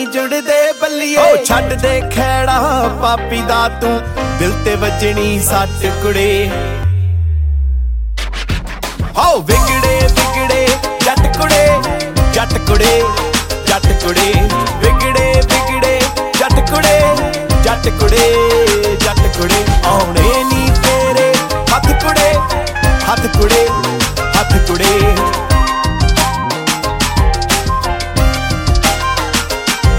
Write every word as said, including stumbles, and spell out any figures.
जुड़दे बल्लिए ओ छड्ड दे खैड़ा पापी दा तू दिल ते वजनी सट कुड़े हो विगड़े विगड़े जट कुड़े जट कुड़े जट कुड़े विगड़े विगड़े जट कुड़े जट कुड़े जट कुड़े आउणे नी तेरे हथ कुड़े हथ कुड़े